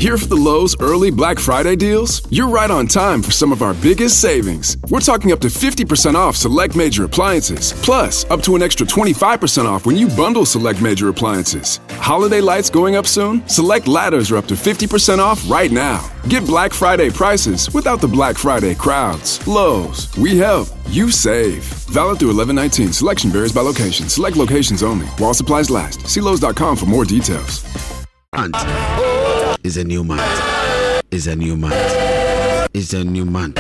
Here for the Lowe's early Black Friday deals? You're right on time for some of our biggest savings. We're talking up to 50% off select major appliances. Plus, up to an extra 25% off when you bundle select major appliances. Holiday lights going up soon? Select ladders are up to 50% off right now. Get Black Friday prices without the Black Friday crowds. Lowe's, we help, you save. Valid through 11/19. Selection varies by location. Select locations only. While supplies last. See Lowe's.com for more details. Is a new month. Is a new month. Is a new month.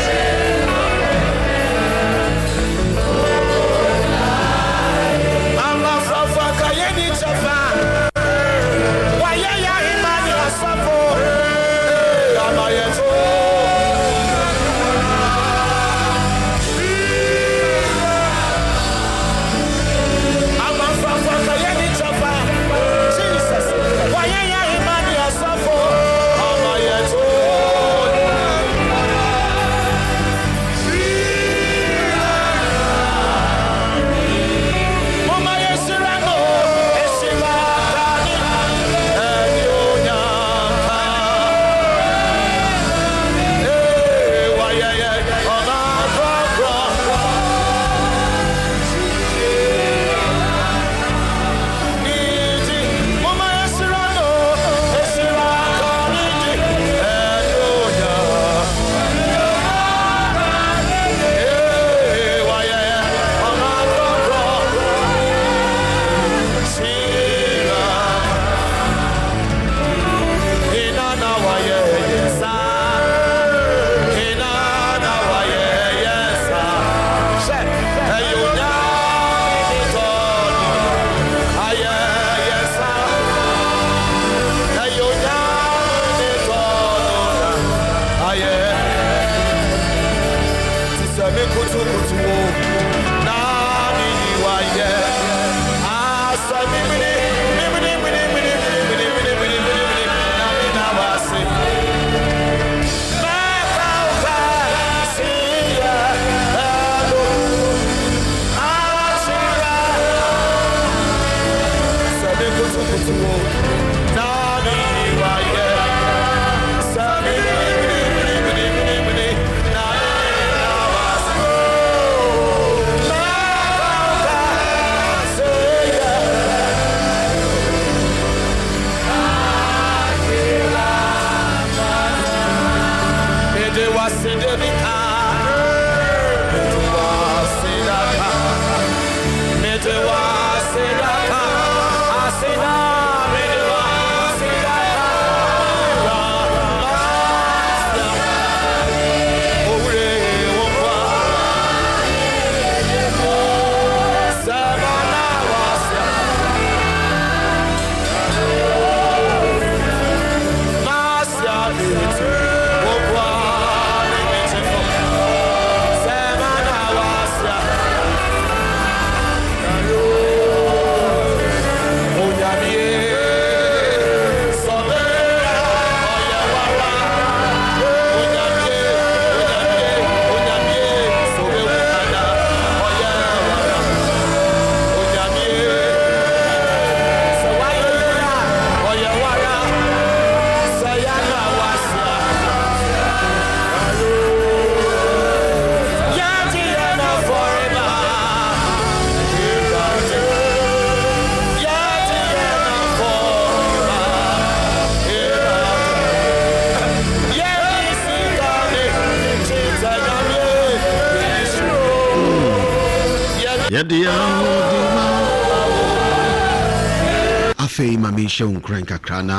Afei mami show nkran kakra na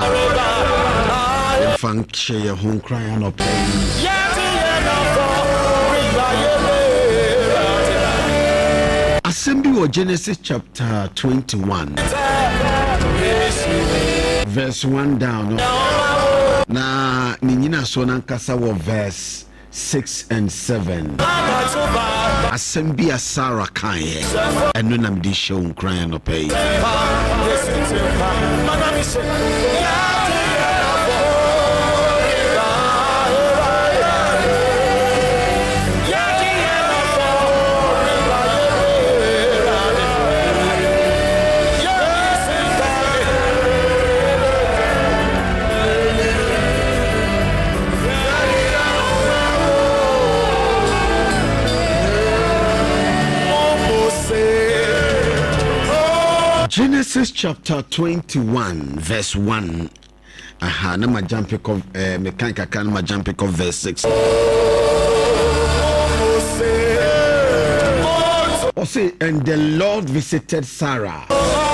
funk share home cry and up Assembly of Genesis chapter 21 verse 1 down na ninyina so na nkasa wo verse 6 and 7 Assembly Sarah Kanye and no nam di show nkran no pay Genesis chapter 21 verse 1. Na ma jump pick of mechanical can ma jump pick of verse 6. And the Lord visited Sarah,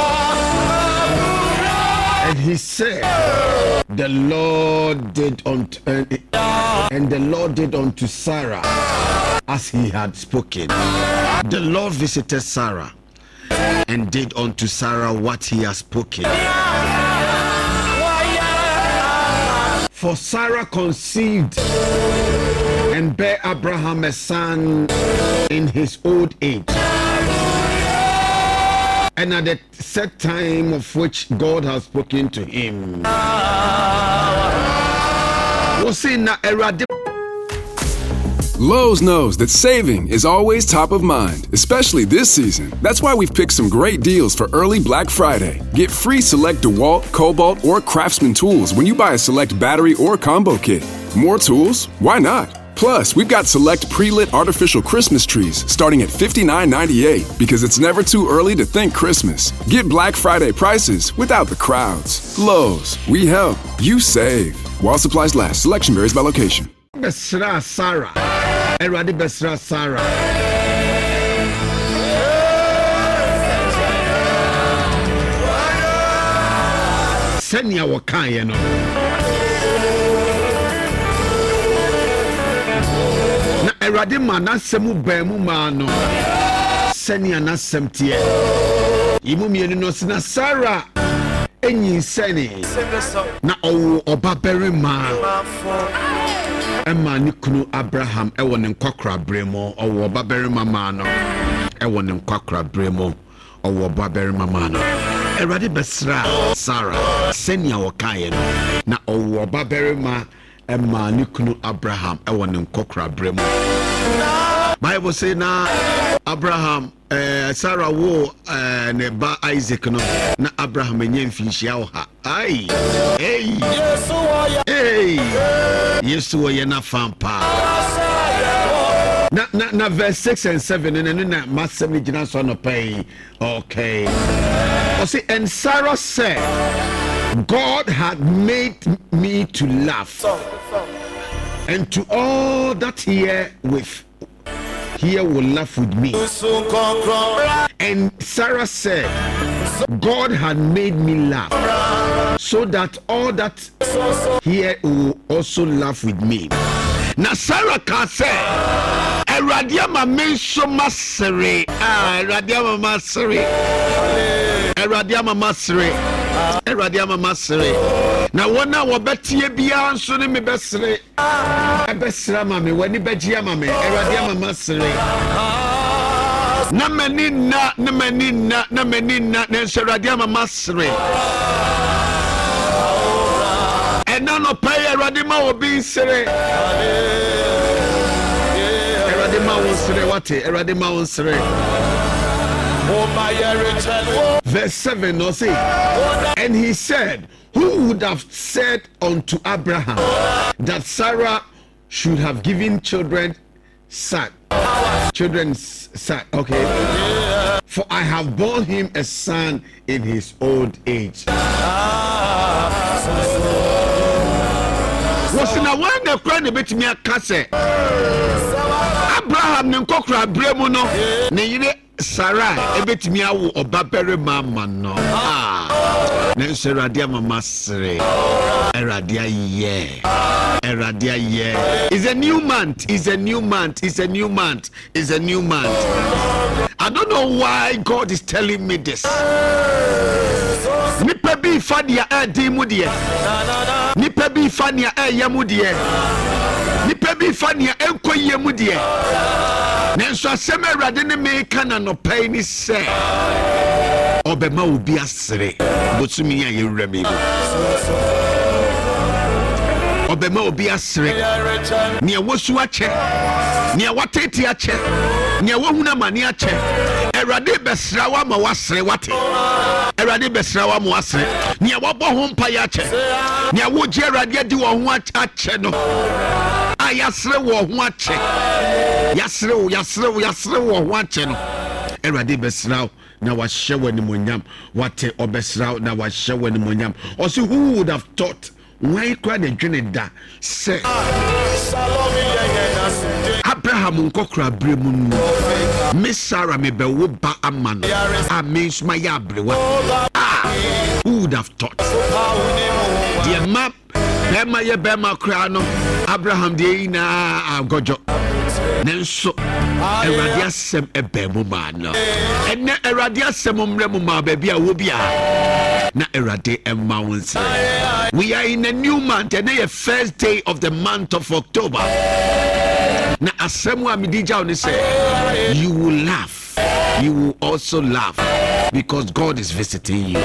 and he said, the Lord did unto Sarah as he had spoken. The Lord visited Sarah and did unto Sarah what he has spoken. For Sarah conceived and bare Abraham a son in his old age, and at the set time of which God has spoken to him. Lowe's knows that saving is always top of mind, especially this season. That's why we've picked some great deals for early Black Friday. Get free select DeWalt, Cobalt, or Craftsman tools when you buy a select battery or combo kit. More tools? Why not? Plus, we've got select pre-lit artificial Christmas trees starting at $59.98 because it's never too early to think Christmas. Get Black Friday prices without the crowds. Lowe's, we help, you save. While supplies last, selection varies by location. Besra Sarah. Eradi Besra Sarah. Senya wakaye no. Na eradi mana semu bemu ma no. Senya na semtie. Imu mienu no sina Sarah. Enyi seni. Na oba berima. Emma ni kunu Abraham ewo ne nkwakra bremo owo baberima ma no ewo ne nkwakra bremo owo baberima ma no erade besra Sarah senia wokaye no na owo baberima Emma ni kunu Abraham ewo ne nkwakra bremo. Bible say na Abraham Sarah wo ne ba Isaac no na Abraham enye mfinhia wo ha ai Yesu ye na fampa na verse 6 and 7 and na masem ni gina so no pay. Okay, see, and Sarah said, God had made me to laugh, and to all that here will laugh with me. And Sarah said, God had made me laugh, so that all that here will also laugh with me. Now Sarah can say, Eradia mama so masere, Eradia mama masere, Eradia mama masere, Eradia mama masere. Na wana wabetie bia nso ne me besere, ebesera mame wani begia mame, Eradia mama masere. Na menina na Eradia mama masere. Nano pay Radima will be sere. Radima will sere wate, Radima will sere. Verse 7 no say, and he said, who would have said unto Abraham that Sarah should have given children's son? Okay. For I have borne him a son in his old age. Was in a one the friend a bit me a case. Abraham Nkokra Bremo no, ne Sarah, a bit me a babere mama no. Nense Radia mama sere. Eradia ye. Eradia ye. Is a new month. Is a new month. Is a new month. Is a new month. I don't know why God is telling me this. Nipa bi fadia adi mudie. Nipa bi fania yamudie. Nipa bi fania enkoye mudie. Nenso asem Awurade ne me kana no pai ni se. Obema obi asere. Botumi ya yewura me bo. Obema obi asere. Ne wosu ache. Ne watete ache. Ne wohuna mani ache. Awurade besra wa ma wasere wate. Awurade besra wa ma wasere. Ne wabo ho mpa ya ache. Ne woje Awurade adi wo ho ache no. Ayasere wo ho ache. Yasere wo ho ache no. Awurade besra na wahye w'animonyam wate obesra na wahye w'animonyam also who would have thought why kwa de dwene da se Abraham nkokra bremu no me Sarah me be wo ba amano me suma ya brewa who would have thought the map bema ye bema kra no Abraham de na agojo nenso Erade asem ebemu ma no enne Erade asem mremu ma ba bia wo bia na Erade emma wonse. We are in a new month and the first day of the month of October. Na asem wa midija oni say you will laugh, you will also laugh because God is visiting you.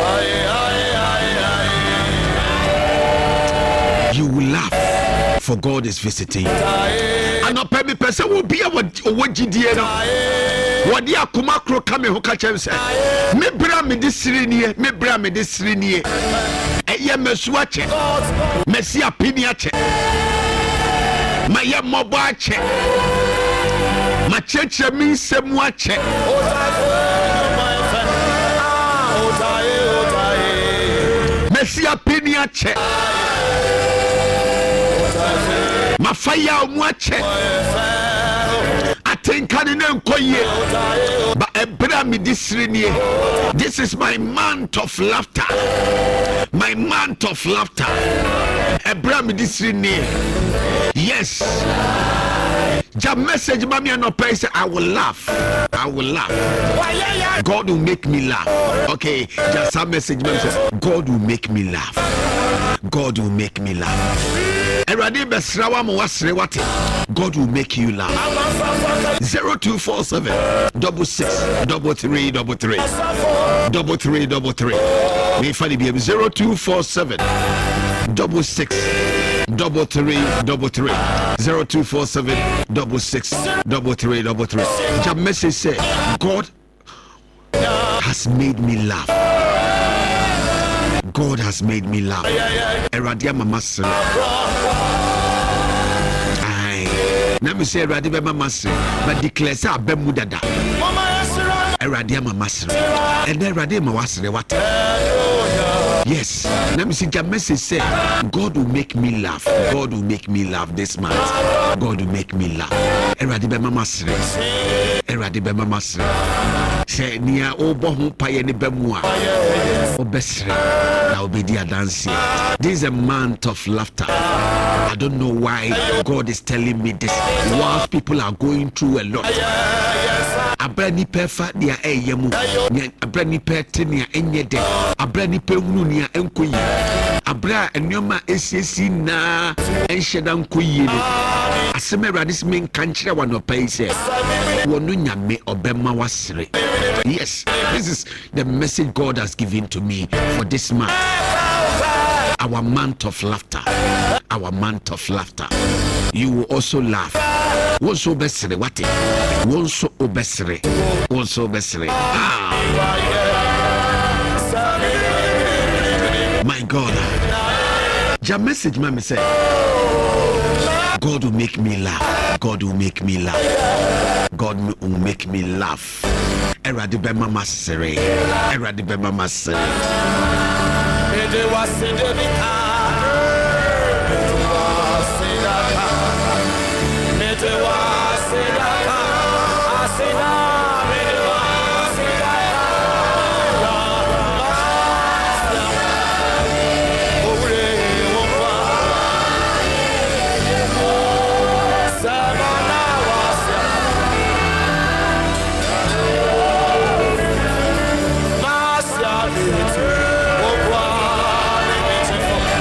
You will laugh for God is visiting you. Anope me pese wo bia wogidie no wodi akoma kro kame ho ka chem se me bra me de siri nie eye mesu ache mesi apini ache maye mobo ache macheche mi semu ache mesi apini ache mafaya omwache atenkane na nkoye ba ebra mi disrinie. This is my month of laughter, my month of laughter. Ebra mi disrinie. Yes, the message mami no pay say I will laugh, I will laugh. God will make me laugh. Okay, just a message mami says God will make me laugh, God will make me laugh. Erade besrawa mo wasre wate. God will make you laugh. 0247 663333 3333. Me fani bi 0247 663333 0247 663333. The message say God has made me laugh. God has made me laugh. Erade mama sere. Let me say Erade be mama sere, but declare say abemu dada. Erade mama sere. And Erade ma wasere what? Yes. Let me see the message say God will make me laugh. God will make me laugh this month. God will make me laugh. Erade be mama sere. Erade be mama sere. Say nia obo ho paye ne bemu a. Obesre. Na obedi dance. This is a month of laughter. I don't know why God is telling me this. While people are going through a lot. Abrani pefa dia eyemu. Abrani pete nia enyede. Abrani pehunu nia enkoyi. Abra enyoma esiesi na enhyeda nkoyi no. Aseme Erade se men kanchira wanopai se. Wonu nyame obema wasere. Yes, this is the message God has given to me for this month. Our month of laughter. Our month of laughter. You will also laugh. Wonso besere wate. Wonso obesere. Wonso besere. My God. Your message, mommy say. God will make me laugh. God will make me laugh. God will make me laugh. Erade be mama sere. Erade be mama sere. Ede wasede bika. Ede wasede ka. Asina ede wasede ka. Ore opa. Samana wasa. Masia ite.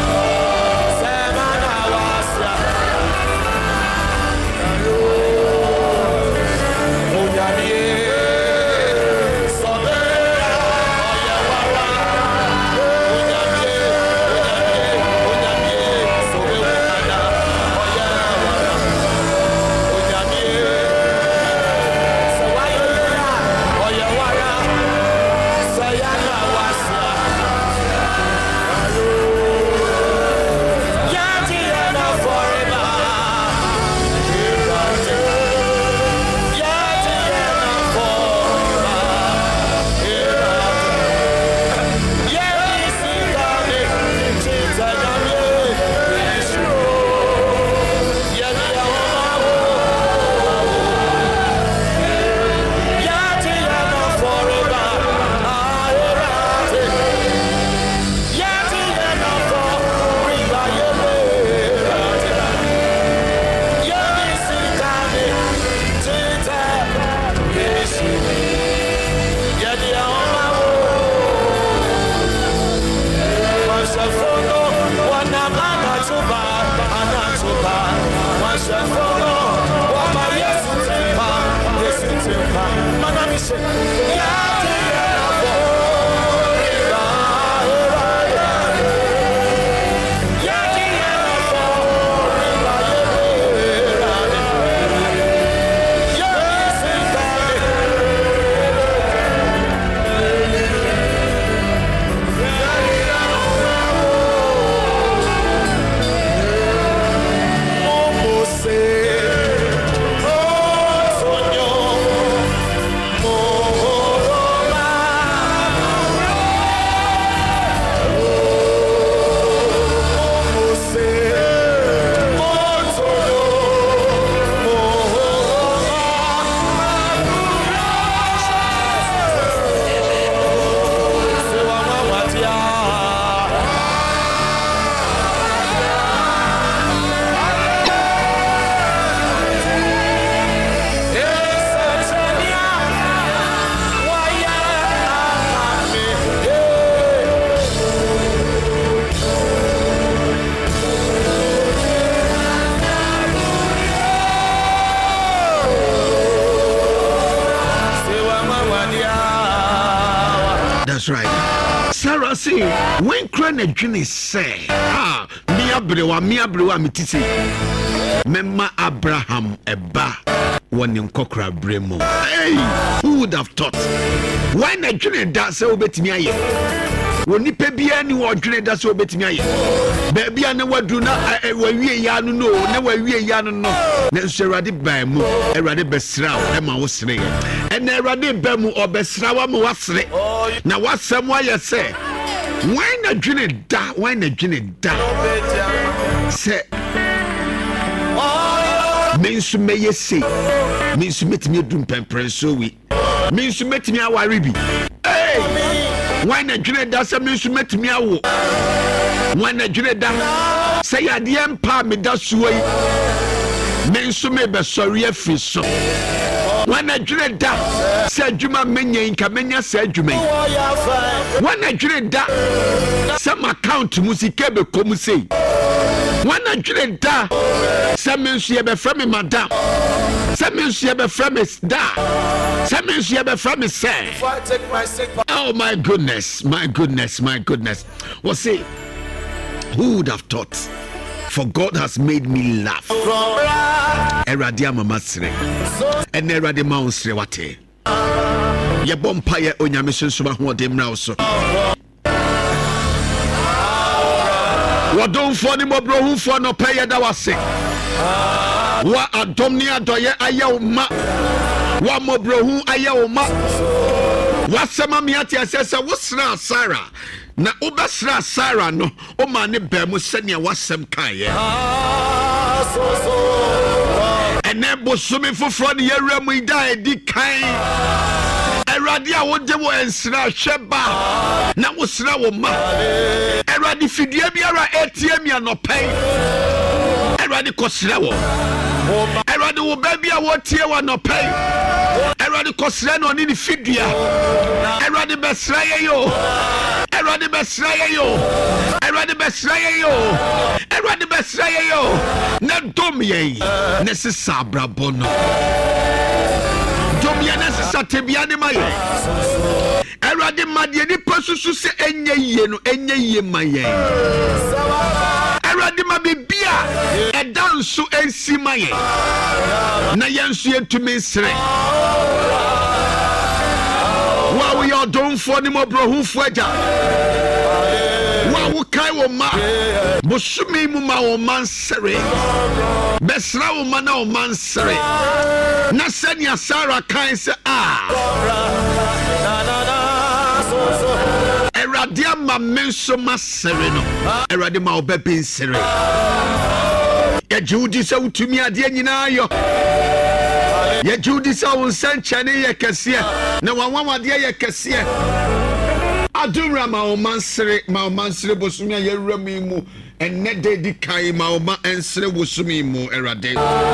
when crane a dwene say me abrewa metisi Mema Abraham eba one nkokra bremo. Hey, who would have thought? Why na dwene da se obetimi aye? Woni pe bia ni wo dwene da se obetimi aye. Ba bia na wadu na wawie ya no no, na wawie ya no no. Na nso Awurade ban mu, Awurade besra wo e ma wo sere. E na Awurade ban mu obesra wa ma wasere. Na wasem aye se. Why na dwene da? Why na dwene da? Se Mensu meye say, Mensu metimi edum pemprenso wi. Mensu metimi aware bi. Hey! Why na dwene da se mensu metimi awo? Why na dwene da se yade empa me da so yi. Mensu me be sori afi so. Why na dwene da se adwuma menye nka menya se adwuma yi. Why na dwene da se my account musike be komu sei. When I dream da, some men see a from me, madam. Some men see a from me, da. Some men see a from me, say. Oh, my goodness, my goodness, my goodness. Well, see, who would have thought? For God has made me laugh. Eradia mamasre, and eradia mounsre wate. Ye bompire on your mission, so what them now so. Wadon for ni mobro hu for no pay da wase wa adomni adoye ayawma wa mobro hu ayawma wasema mi ati asese wosra Sarah na ubasra Sarah no o ma ne ba mu sene wasem kan ye ene bosumi foforo ne yewra mu ida edi kan Eradi a wode wo ensra hweba na wosra wo ma Eradi fidie biara ATM ya no pen Eradi kosra wo Eradi wo ba bia wo tie wa no pen Eradi kosra no ni fidua Eradi besra ye yo Eradi besra ye yo Eradi besra ye yo Eradi besra ye yo na dom ye na se sabra bono Satebiane maye Erade madie ni pasusu se enye yie no enye yie maye Erade mabibia edanso ensi maye na yenso yentumi sere wa we your don for ni mobrohufo aja wa wo kai wo ma bosumi mu ma wo mansere besra wo ma na wo mansere na senia Sarah kan se Erade ma menso masere no Erade ma obebi nsere ye judi se utumi ade nyina yo ye judi se won sanchane ye kese na wanwa ade ye kese adumra ma o mansere bosumi ye wrami mu enne de di kai ma o ma ensere bosumi mu Erade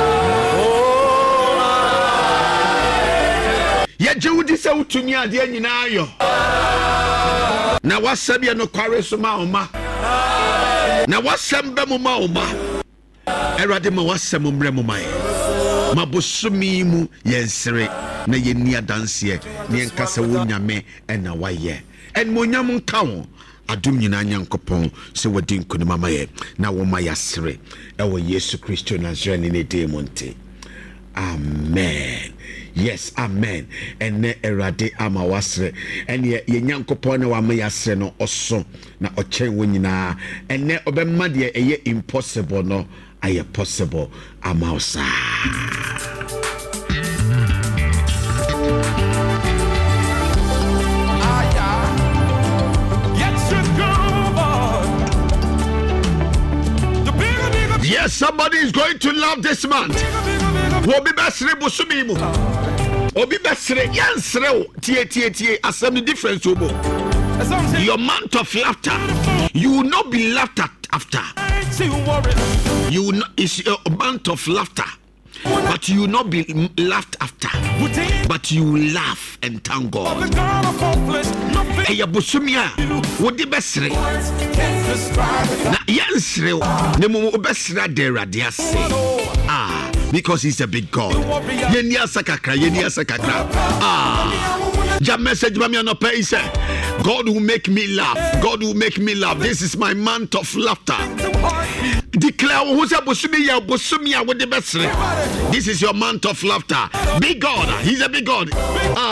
ye judi se utumi ade nyina yo na wasabia no kware so ma o ma na wasembe mu ma o ma Erade ma wasem mre mu mai mabosumi mu yensere na yenni adanse ne enkasa wonyame ena waye en monyam nka wo adum nyina nyankopon se wadi nkunima maye na wo ma yasere ewo Yesu Kristo Nazarene ne demonte amen. Yes, amen. Ene Erade ama wasre. Ene ye nyankopon na wa ma yasre no oso na ochen wonyina. Ene obemma de eye impossible no aye possible amausa. Yes, somebody is going to love this month. Obi basre bosumi mu. Obi basre yansre tie asem the difference obo. Your month of laughter, you will not be laughed at after. You will not, it's a month of laughter, but you will not be laughed after. But you will laugh and thank God. Eya bosumia wodi besre na yansre ne mo besra de radia say because he's a big God. Yeni asakakra ja message mami no pay say God will make me laugh. God will make me laugh. This is my month of laughter. Declare who's a bosumia with the best. This is your month of laughter. Big God. He's a big God. You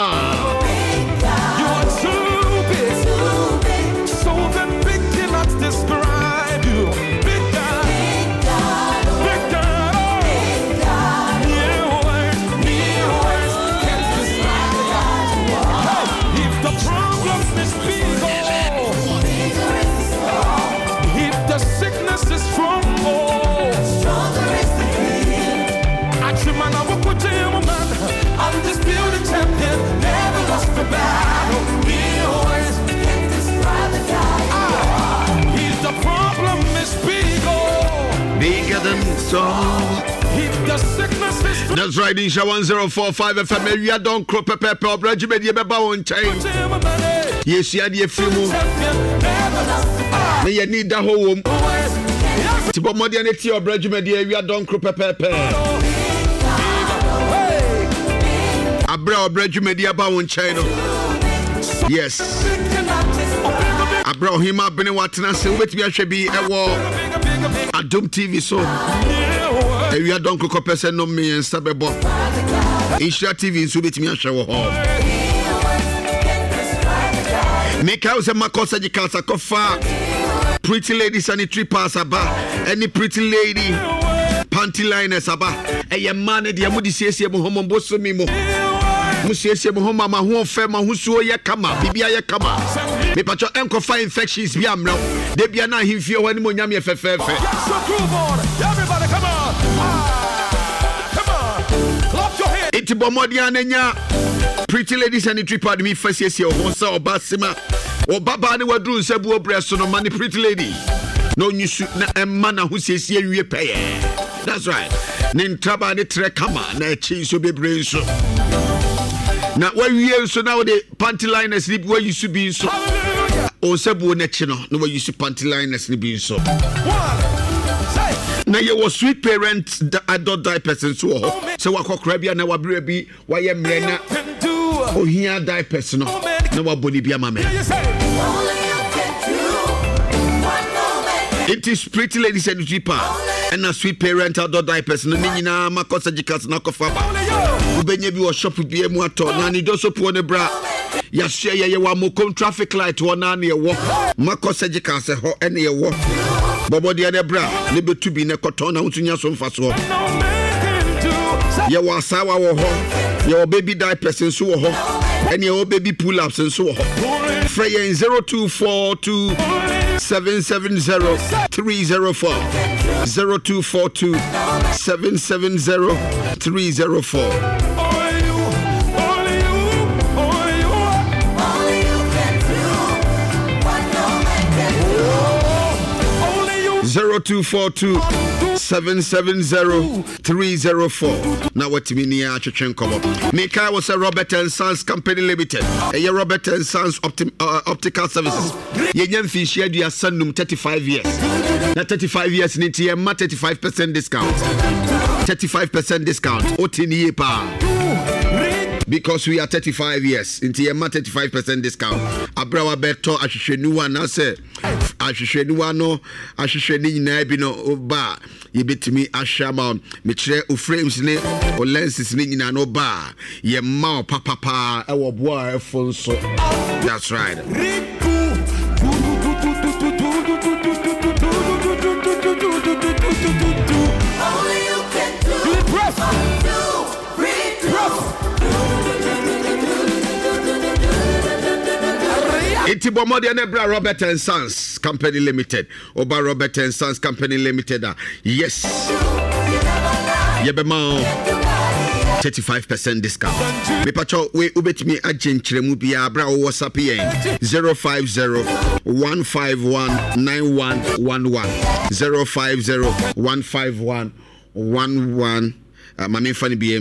are too big. So big cannot describe you. Big God. Big God. New words can't describe the God you are. If the problems is big, if the sickness is strong, stronger is the King. Achimana Wukute woman, undisputed champion, never lost the battle. New words can't describe the God you are. If the problem is big, Bigger than so. if the sickness is strong, That's right, Insha 1045 FM. We are don't crop a pepper or regiment. You better on chain. Yes, you had your film. champion, never lost the battle. May you need the home. Yes, Tipo modernity or regiment. We are don't crop a pepper. hey. Abra regiment. You better on chain. Yes. Abra him up in what I say. Wait, we should be a war. Adum TV so. We are don't crop a person no me and Sabebo. Insha TV so bit me a show. Make house a makosa jikasa kofa. Pretty lady sanitary pass aba. Any pretty lady panty liners aba. Eye man de amudi siesie mo homo boso mi mo. Mo siesie mo homo ma ho fe ma husuo ye kama. Bibia ye kama. Me pacho enkofa infections bi amra. De bia na himfie ho ani mo nyame fefefe. So groove on. Everybody come on. Come on. Clap your hands. Iti bomodi anenya. Pretty lady sanitary pad me fasiesie ho sa obasima. Obaba ne wadru nsabu obreso no mani pretty lady. No nyusu na emma na ho siesie wie peye. That's right. Nintraba ne tre kama na echi so bebre so. Na wa wie so na the panty liners ni wa yusu bi so. Hallelujah. O sabu ne chi no na wa yusu panty liners ni bi so. One. Say. Na ye was sweet parent adult diapers so ho. Se wa kokra bia na wa bre bi wa ye mre na Can do. ohia diapers no na wa boni bia ma me. You say. It is pretty ladies and cheaper and a sweet parent adult diapers no nyina makosa jikas na kofaba. Only you. Ubenye bi wo shop bi mu ato na ni do so po ne bra. Ya share ye wa mo kom traffic light wo na na ye wo. Makosa jikas ho ene ye wo. Bobo de ne bra ne betu bi ne koto na hutunya so mfa so. No man can do. Say. Ye wa sawa wo ho. Ye wo baby diapers nso wo ho. Ene ye wo baby pull ups nso wo ho. Frey 0242 770 304 0242 770 304. Only you. Only you. Only you. Only you can do what no man can do. Only you. 0242 770 304. Now what me ni a twetwen komo. Mika was a Robert and Sons Company Limited. A Robert and Sons Optical Services. Ye nyam fi share dia sanum 35 years. Na 35 years ni tie ma 35% discount. 35% discount. Otini ye pa. Because we are 35 years into a 35% discount. Abrawa beto ahwehwenuwa na se ahwehwenuwa no ahwehweni na bi no ba ye betimi ahwama me kire o frames ne o lenses ne nyina no ba ye ma papa e wo boa e fo so. That's right. Only you can do. Iti bomodi anebra Robert and Sons Company Limited. Oba Robert and Sons Company Limited. Yes. Yebema 35% discount. Me pacho we ubetimi agent chiremu bia bra wo WhatsApp yen 050 151 9111 050 151 11 mami fani biem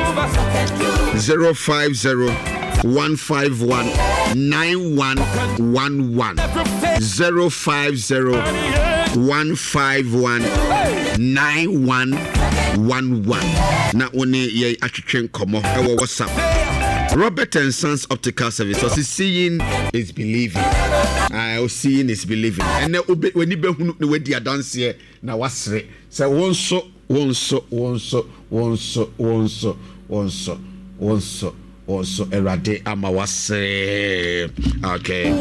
050 151 9111 050 151 9111 na one ye atwetwen komo e wo WhatsApp Robert and Sons Optical Service. So seeing is believing. Seeing is believing. And when you be the way they dance here, now what's it? So one so. Erade amawase. Okay.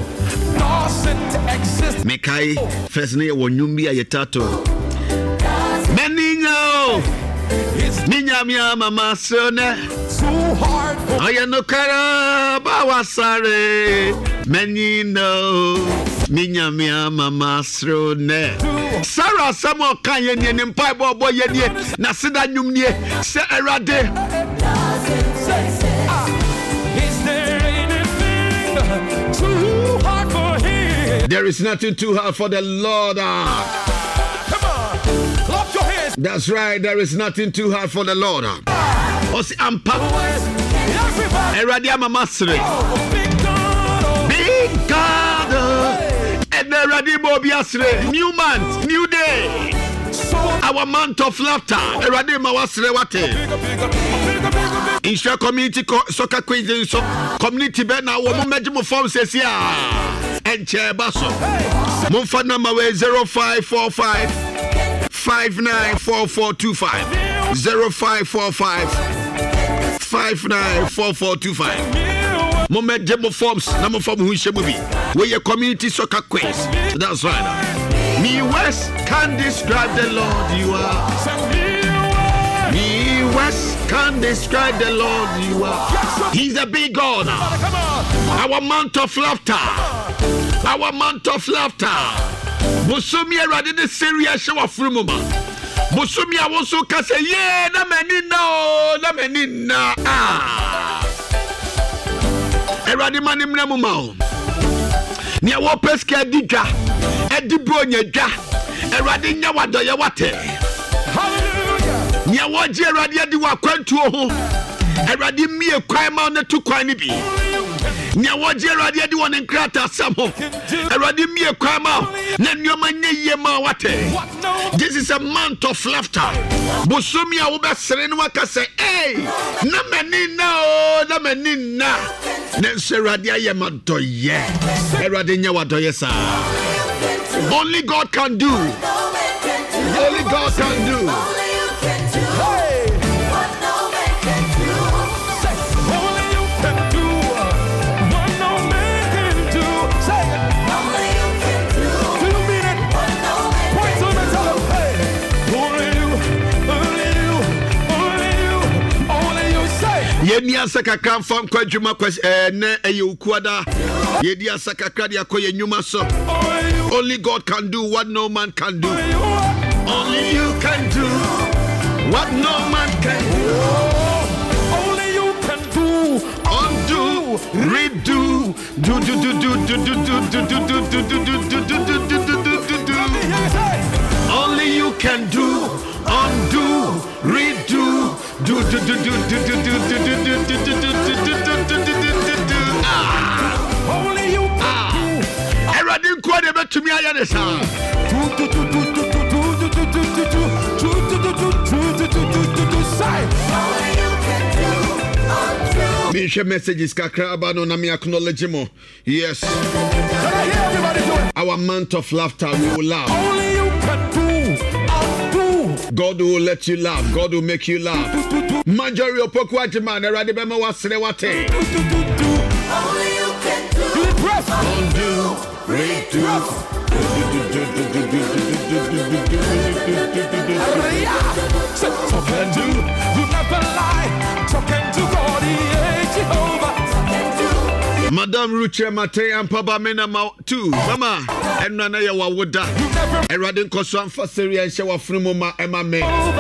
Mekai first name wonyumbi ayetato. Meninyo. Ninyamia mama sone. Too hard. Ayano kara bawasare. Menino. Ninyamia mama sone. Sarah samo kanye ni mpai bobo ye na sida nyumnie se erade. There is nothing too hard for the Lord. Come on, clap your hands. That's right, there is nothing too hard for the Lord. Osi ampa. Eradia mamasre. Big God. And Eradia bobiasre. New month, new day. Our month of laughter. Eradia mawasre wate. Insha community soccer quiz community bena wo mo form says ya. Enche baso. Mumfa number 0545 594425 0545 594425. Moment demo forms number form who shebubi. Where your community soccer quiz. That's right. Me West can describe the Lord you are. Me West can describe the Lord you are. He's a big God. Our month of laughter. Our month of laughter. Musumi erade the serious show of rumuma. Musumi awoso ka say yeah na menina. Erade manim na muma. Ni awo peska didwa. Edi bro nyadwa. Erade nya wadoye wate. Hallelujah. Ni awo je erade adi wa kwantuo ho. Erade mie kwan ma na tu kwan ni bi. Nya woje erade di won nkrata samo erade mie kwama na nyoma nyeye ma wate. This is a month of laughter. Bosomi a wo be sere no aka say eh na menina na erade aye ma doye erade nya wadoye sa. Only God can do. Only God can do. Yeni asaka kamfam kwa juma kwa ne ukuada. Yedi asaka kradi akoye nyuma so. Only God can do what no man can do. Only you can do what no man can do. Only you can do. Undo, redo, do. Only you can do. Undo, redo, do. Only you can do. Eradin kwade betumi ayanesa. Me share messages kakra abano na me acknowledge mo. Yes. Our month of laughter we will laugh. Only you can do. God will let you laugh. God will make you laugh. Majori opokwaje man erade be ma wasre wate. Only you can do. Undo, redo. Talk and do. You never lie. Talk and do God, Jehovah. Madam Ruche Mate and Papa Mena too. Mama, and Nana Yawawoda. Eradin Koswan for Syria and Shawa Frumuma Emma May.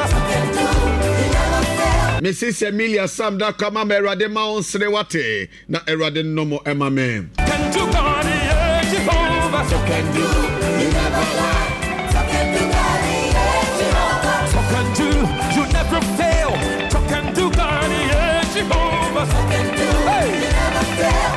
Mrs. Emilia Sam da kama Eradin Maon Srewate. Na Eradin Nomo Emma May. Can do God, Jehovah. So can do. You never lie. Talk and do God, Jehovah. Talk and do. You never fail. Talk and do God, Jehovah. Talk and do. Hey. You never fail.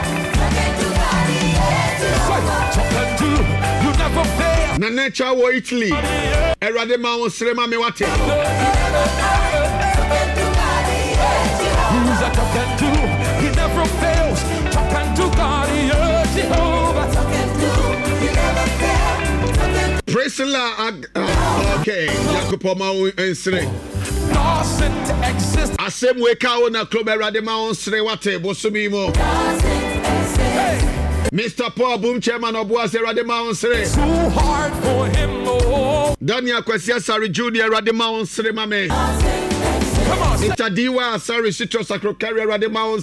You never fail. Na nature wo Italy. Erade ma won srema me wate. Who's a talk and do? He never fails. Talk and do God, you're Jehovah. Talk and do, you never fail. Priscilla, okay. Yakupoma ensre. Doesn't exist. Asem weka ona club eradema onsre wate bosumi mo. Mr. Paul Boom Chairman of Boas Eradema onsre. Too hard for him, oh. Daniel Kwesia Sari Junior Eradema onsre mame. Come on. Mr. Diwa Sari Citro Sacro Carrier Eradema